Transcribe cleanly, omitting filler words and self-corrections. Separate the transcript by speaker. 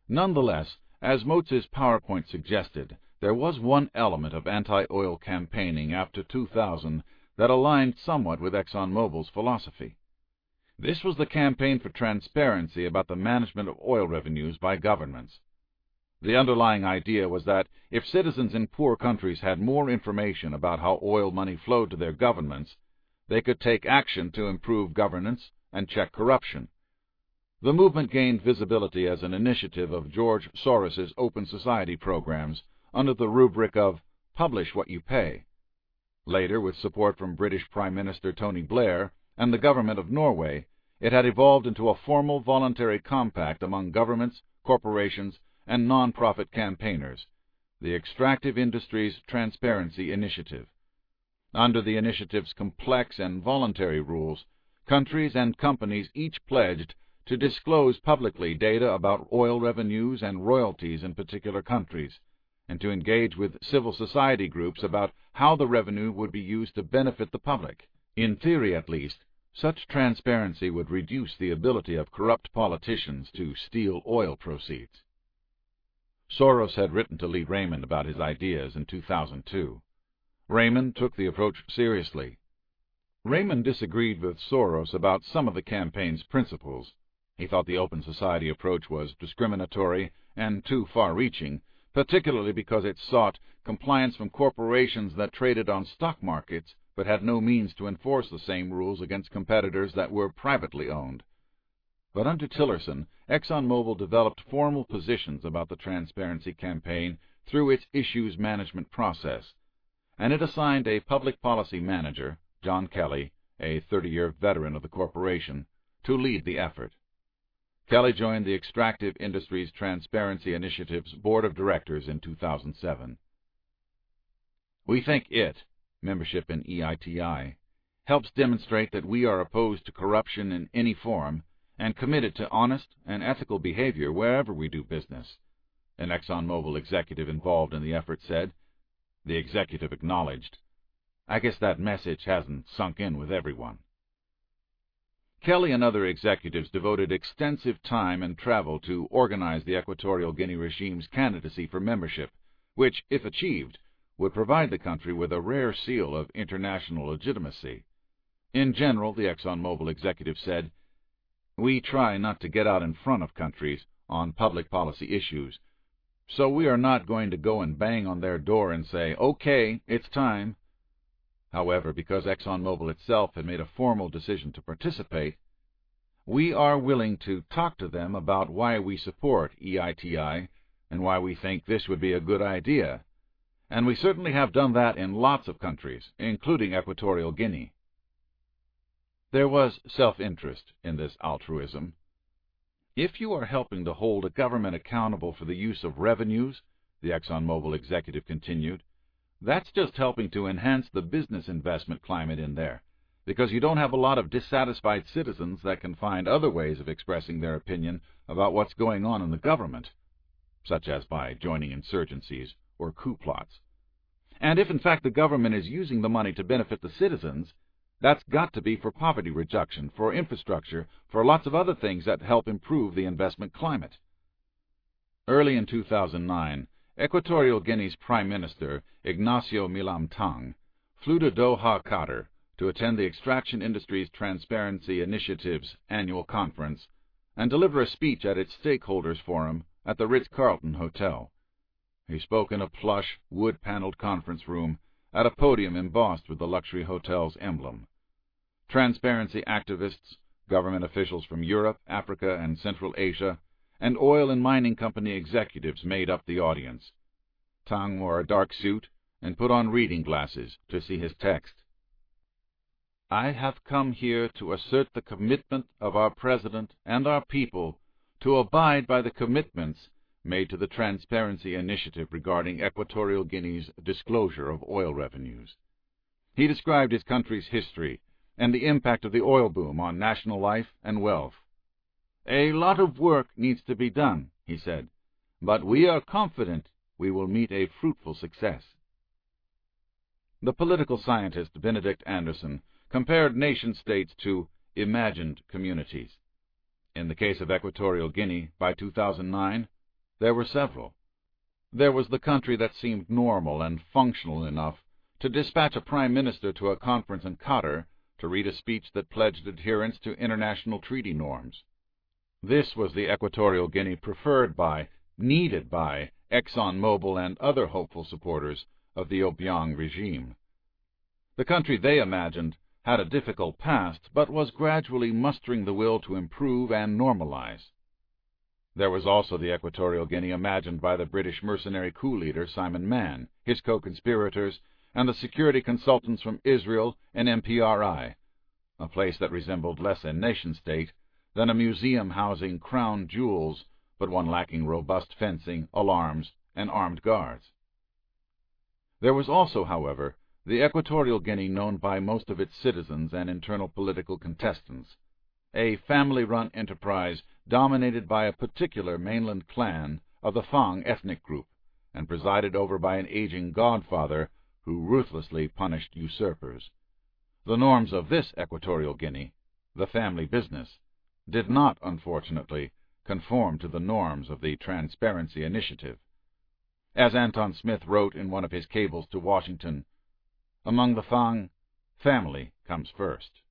Speaker 1: Nonetheless, as Motz's PowerPoint suggested, there was one element of anti-oil campaigning after 2000 that aligned somewhat with ExxonMobil's philosophy. This was the campaign for transparency about the management of oil revenues by governments. The underlying idea was that if citizens in poor countries had more information about how oil money flowed to their governments, they could take action to improve governance and check corruption. The movement gained visibility as an initiative of George Soros's Open Society programs under the rubric of Publish What You Pay. Later, with support from British Prime Minister Tony Blair and the government of Norway, it had evolved into a formal voluntary compact among governments, corporations, and non-profit campaigners, the Extractive Industries Transparency Initiative. Under the initiative's complex and voluntary rules, countries and companies each pledged to disclose publicly data about oil revenues and royalties in particular countries, and to engage with civil society groups about how the revenue would be used to benefit the public. In theory, at least, such transparency would reduce the ability of corrupt politicians to steal oil proceeds. Soros had written to Lee Raymond about his ideas in 2002. Raymond took the approach seriously. Raymond disagreed with Soros about some of the campaign's principles. He thought the Open Society approach was discriminatory and too far-reaching, particularly because it sought compliance from corporations that traded on stock markets but had no means to enforce the same rules against competitors that were privately owned. But under Tillerson, ExxonMobil developed formal positions about the transparency campaign through its issues management process, and it assigned a public policy manager, John Kelly, a 30-year veteran of the corporation, to lead the effort. Kelly joined the Extractive Industries Transparency Initiative's board of directors in 2007. We think membership in EITI, helps demonstrate that we are opposed to corruption in any form and committed to honest and ethical behavior wherever we do business, an ExxonMobil executive involved in the effort said. The executive acknowledged, "I guess that message hasn't sunk in with everyone." Kelly and other executives devoted extensive time and travel to organize the Equatorial Guinea regime's candidacy for membership, which, if achieved, would provide the country with a rare seal of international legitimacy. In general, the ExxonMobil executive said, "We try not to get out in front of countries on public policy issues, so we are not going to go and bang on their door and say, 'Okay, it's time.' However, because ExxonMobil itself had made a formal decision to participate, we are willing to talk to them about why we support EITI and why we think this would be a good idea, and we certainly have done that in lots of countries, including Equatorial Guinea." There was self-interest in this altruism. If you are helping to hold a government accountable for the use of revenues, the ExxonMobil executive continued, that's just helping to enhance the business investment climate in there, because you don't have a lot of dissatisfied citizens that can find other ways of expressing their opinion about what's going on in the government, such as by joining insurgencies or coup plots. And if in fact the government is using the money to benefit the citizens, that's got to be for poverty reduction, for infrastructure, for lots of other things that help improve the investment climate. Early in 2009, Equatorial Guinea's Prime Minister, Ignacio Milam Tang, flew to Doha, Qatar, to attend the Extraction Industries Transparency Initiative's annual conference and deliver a speech at its stakeholders forum at the Ritz-Carlton Hotel. He spoke in a plush, wood-paneled conference room at a podium embossed with the luxury hotel's emblem. Transparency activists, government officials from Europe, Africa, and Central Asia, and oil and mining company executives made up the audience. Tang wore a dark suit and put on reading glasses to see his text. "I have come here to assert the commitment of our President and our people to abide by the commitments made to the Transparency Initiative regarding Equatorial Guinea's disclosure of oil revenues." He described his country's history and the impact of the oil boom on national life and wealth. "A lot of work needs to be done," he said, "but we are confident we will meet a fruitful success." The political scientist Benedict Anderson compared nation-states to imagined communities. In the case of Equatorial Guinea, by 2009, There were several. There was the country that seemed normal and functional enough to dispatch a prime minister to a conference in Qatar to read a speech that pledged adherence to international treaty norms. This was the Equatorial Guinea preferred by, needed by, ExxonMobil and other hopeful supporters of the Obiang regime. The country, they imagined, had a difficult past, but was gradually mustering the will to improve and normalize. There was also the Equatorial Guinea imagined by the British mercenary coup leader Simon Mann, his co-conspirators, and the security consultants from Israel and MPRI, a place that resembled less a nation-state than a museum housing crown jewels, but one lacking robust fencing, alarms, and armed guards. There was also, however, the Equatorial Guinea known by most of its citizens and internal political contestants, a family-run enterprise dominated by a particular mainland clan of the Fang ethnic group and presided over by an aging godfather who ruthlessly punished usurpers. The norms of this Equatorial Guinea, the family business, did not, unfortunately, conform to the norms of the Transparency Initiative. As Anton Smith wrote in one of his cables to Washington, among the Fang, family comes first.